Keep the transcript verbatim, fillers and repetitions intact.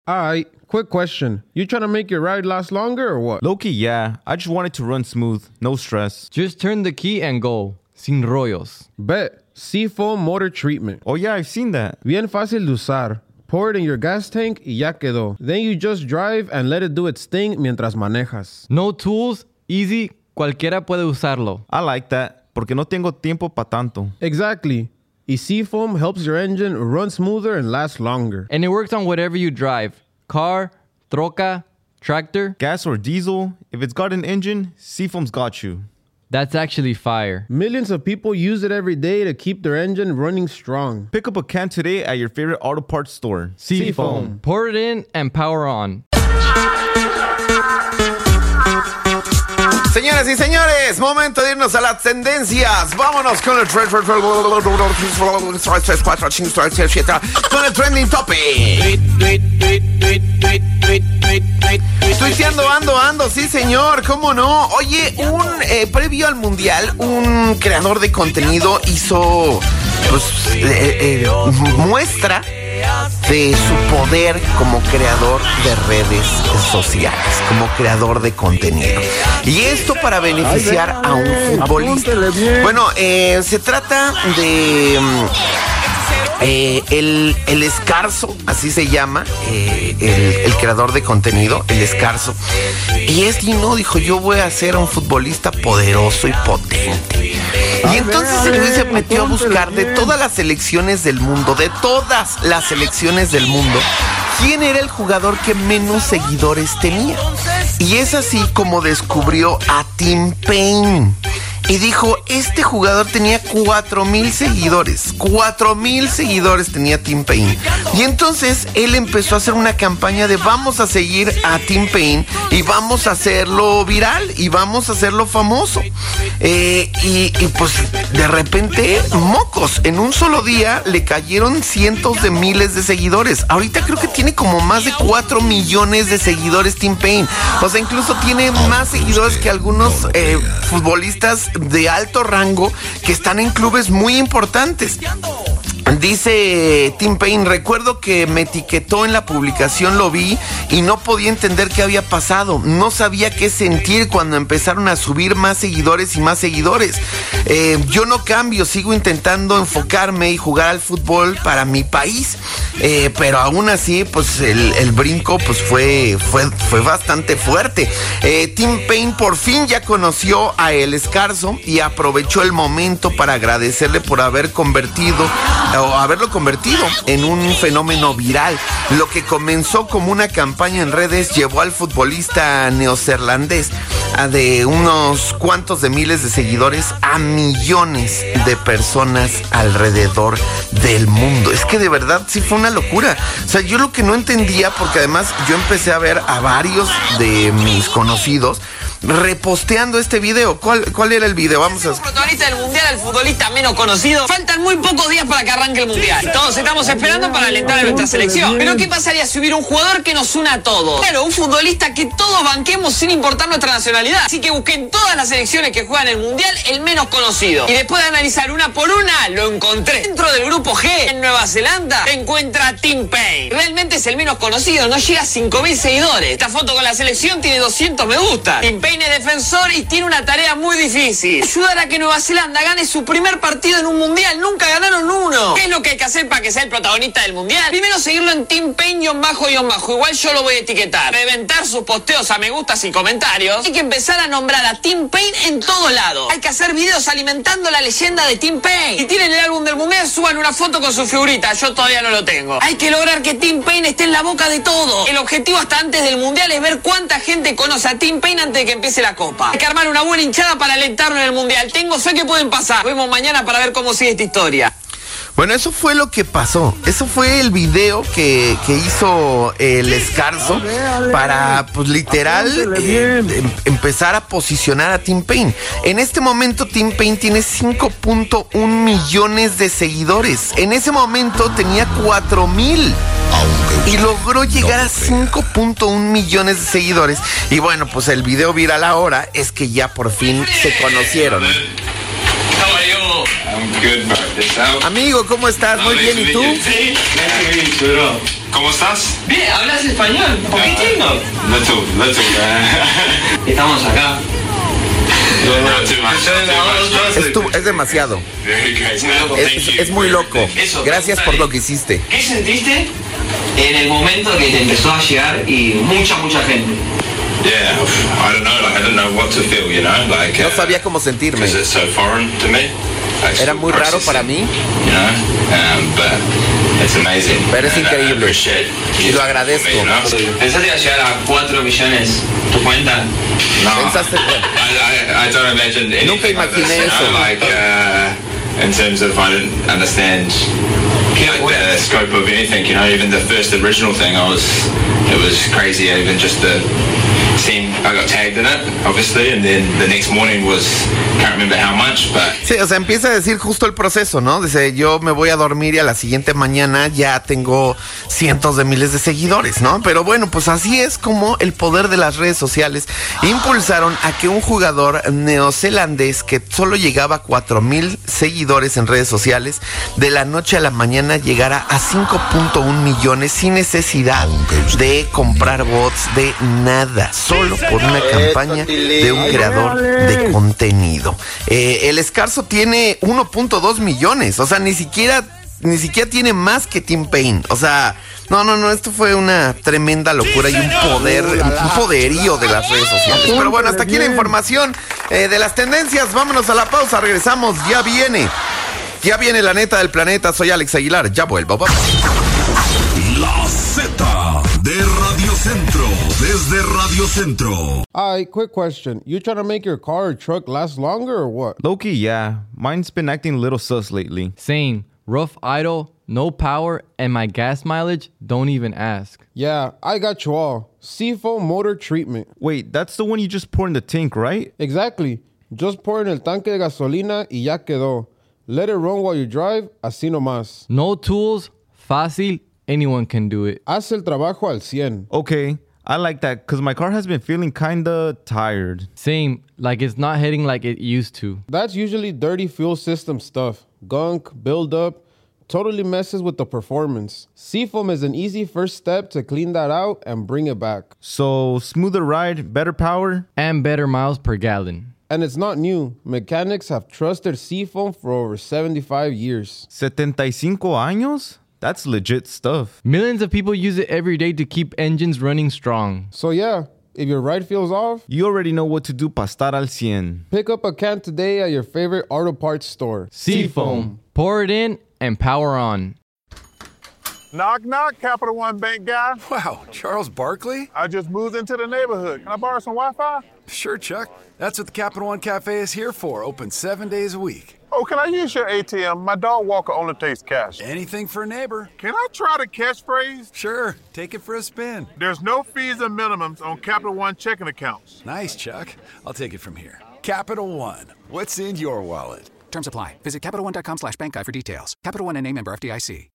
Alright, quick question. You trying to make your ride last longer or what? Low-key, yeah. I just want it to run smooth. No stress. Just turn the key and go. Sin rollos. Bet. Seafoam Motor Treatment. Oh yeah, I've seen that. Bien fácil de usar. Pour it in your gas tank y ya quedó. Then you just drive and let it do its thing mientras manejas. No tools, easy, cualquiera puede usarlo. I like that, porque no tengo tiempo pa' tanto. Exactly. Y Seafoam helps your engine run smoother and last longer. And it works on whatever you drive. Car, troca, tractor. Gas or diesel, if it's got an engine, Seafoam's got you. That's actually fire. Millions of people use it every day to keep their engine running strong. Pick up a can today at your favorite auto parts store. Seafoam. Pour it in and power on. Señoras y señores, momento de irnos a las tendencias. Vámonos con el con el trending topic. Tuiteando ando, ando, sí señor, cómo no. Oye, un eh, previo al mundial, un creador de contenido hizo pues, eh, eh, muestra de su poder como creador de redes sociales, como creador de contenido. Y esto para beneficiar a un futbolista. Bueno, eh, se trata de eh, el, el Escarzo, así se llama, eh, el, el creador de contenido, el Escarzo. Y este no dijo, yo voy a ser un futbolista poderoso y potente. Y entonces el güey se metió a buscar de todas las selecciones del mundo, de todas las selecciones del mundo, quién era el jugador que menos seguidores tenía. Y es así como descubrió a Tim Payne. Y dijo, este jugador tenía cuatro mil seguidores. cuatro mil seguidores tenía Tim Payne. Y entonces él empezó a hacer una campaña de vamos a seguir a Tim Payne y vamos a hacerlo viral y vamos a hacerlo famoso. Eh, y, y pues de repente, mocos, en un solo día le cayeron cientos de miles de seguidores. Ahorita creo que tiene como más de cuatro millones de seguidores Tim Payne. O sea, incluso tiene más seguidores que algunos eh, futbolistas de alto rango que están en clubes muy importantes. Dice Tim Payne, recuerdo que me etiquetó en la publicación, lo vi y no podía entender qué había pasado. No sabía qué sentir cuando empezaron a subir más seguidores y más seguidores. Eh, yo no cambio, sigo intentando enfocarme y jugar al fútbol para mi país. Eh, pero aún así, pues el, el brinco pues fue, fue, fue bastante fuerte. Eh, Tim Payne por fin ya conoció a El Escarzo y aprovechó el momento para agradecerle por haber convertido o haberlo convertido en un fenómeno viral. Lo que comenzó como una campaña en redes llevó al futbolista neozelandés a de unos cuantos de miles de seguidores a millones de personas alrededor del mundo. Es que de verdad sí fue una locura. O sea, yo lo que no entendía, porque además yo empecé a ver a varios de mis conocidos reposteando este video. ¿Cuál, cuál era el video? Vamos a... El protagonista del mundial, el futbolista menos conocido. Faltan muy pocos días para que arranque el mundial. Todos estamos esperando para alentar a nuestra selección. Pero ¿qué pasaría si hubiera un jugador que nos una a todos? Claro, un futbolista que todos banquemos sin importar nuestra nacionalidad. Así que busqué en todas las selecciones que juegan el mundial el menos conocido. Y después de analizar una por una, lo encontré. Dentro del grupo G, en Nueva Zelanda, se encuentra Tim Payne. Realmente es el menos conocido, no llega a cinco mil seguidores. Esta foto con la selección tiene doscientos me gusta. Tim Payne es defensor y tiene una tarea muy difícil: ayudar a que Nueva Zelanda gane su primer partido en un mundial. Nunca ganaron uno. ¿Qué es lo que hay que hacer para que sea el protagonista del mundial? Primero seguirlo en Tim Payne-bajo y bajo. Igual yo lo voy a etiquetar. Reventar sus posteos a me gustas y comentarios. Hay que empezar a nombrar a Tim Payne en todos lados. Hay que hacer videos alimentando la leyenda de Tim Payne. Si tienen el álbum del mundial, suban una foto con su figurita. Yo todavía no lo tengo. Hay que lograr que Tim Payne esté en la boca de todo. El objetivo hasta antes del mundial es ver cuánta gente conoce a Tim Payne antes de que empiece la copa. Hay que armar una buena hinchada para alentarlo en el mundial. Tengo fe que pueden pasar. Nos vemos mañana para ver cómo sigue esta historia. Bueno, eso fue lo que pasó. Eso fue el video que, que hizo El Escarzo para, pues literal, eh, em, empezar a posicionar a Tim Payne. En este momento Tim Payne tiene cinco punto uno millones de seguidores. En ese momento tenía cuatro mil. Y logró llegar a cinco punto uno millones de seguidores. Y bueno, pues el video viral ahora es que ya por fin se conocieron. Amigo, ¿cómo estás? Muy bien, ¿y tú? ¿Cómo estás? Bien, ¿hablas español? ¿Poquitino? Little, little. Uh, Estamos acá. no, no, too much. Too much. Es, tu- es demasiado. Very great. man. Es, Thank you. es muy loco. Eso, Gracias por lo que hiciste. ¿Qué sentiste en el momento que te empezó a llegar y mucha, mucha gente? Yeah, I don't know. Like I don't know what to feel. You know, like. No uh, sabía cómo sentirme. Because it's so foreign to me. Like, Era still muy raro para processing, mí, You know, um, but it's amazing. pero es And I increíble. appreciate Y lo you agradezco. for me, you know? ¿Pensaste que iba a llegar a cuatro millones tu cuenta? No, Pensaste- I, I, I don't imagine anything Nunca like this, imaginé you eso. know, like, uh, in terms of I didn't understand like the scope of anything, you know, even the first original thing, I was, it was crazy, even just the scene, I got tagged in it, obviously, and then the next morning was, can't remember how much, but Sí, o sea, empieza a decir justo el proceso, ¿no? Dice, yo me voy a dormir y a la siguiente mañana ya tengo cientos de miles de seguidores, ¿no? Pero bueno, pues así es como el poder de las redes sociales impulsaron a que un jugador neozelandés que solo llegaba a cuatro mil seguidores en redes sociales, de la noche a la mañana llegara a cinco punto uno millones sin necesidad de comprar bots, de nada, solo por una campaña de un creador de contenido. Eh, el escarzo tiene uno punto dos millones, o sea, ni siquiera, ni siquiera tiene más que Tim Payne. O sea, no, no, no, esto fue una tremenda locura y un poder, un poderío de las redes sociales. Pero bueno, hasta aquí la información eh, de las tendencias. Vámonos a la pausa, regresamos, ya viene. Ya viene la neta del planeta, soy Alex Aguilar, ya vuelvo. Vamos. La Z de Radio Centro, desde Radio Centro. Alright, quick question. You trying to make your car or truck last longer or what? Low-key, yeah. Mine's been acting a little sus lately. Same. Rough idle, no power, and my gas mileage, don't even ask. Yeah, I got you all. Seafoam motor treatment. Wait, that's the one you just pour in the tank, right? Exactly. Just pour en el tanque de gasolina y ya quedó. Let it run while you drive, así nomás. No tools, fácil, anyone can do it. Haz el trabajo al cien. Okay, I like that because my car has been feeling kinda tired. Same, like it's not hitting like it used to. That's usually dirty fuel system stuff. Gunk, buildup, totally messes with the performance. Seafoam is an easy first step to clean that out and bring it back. So, smoother ride, better power? And better miles per gallon. And it's not new. Mechanics have trusted Seafoam for over seventy-five years. setenta y cinco años? That's legit stuff. Millions of people use it every day to keep engines running strong. So yeah, if your ride feels off, You already know what to do pa estar al cien. pick up a can today at your favorite auto parts store. Seafoam. Pour it in and power on. Knock, knock, Capital One Bank guy. Wow, Charles Barkley? I just moved into the neighborhood. Can I borrow some Wi-Fi? Sure, Chuck. That's what the Capital One Cafe is here for, open seven days a week. Oh, can I use your A T M? My dog Walker only takes cash. Anything for a neighbor. Can I try the catchphrase? Sure, take it for a spin. There's no fees and minimums on Capital One checking accounts. Nice, Chuck. I'll take it from here. Capital One, what's in your wallet? Terms apply. Visit CapitalOne.com slash bank guide for details. Capital One N A member F D I C.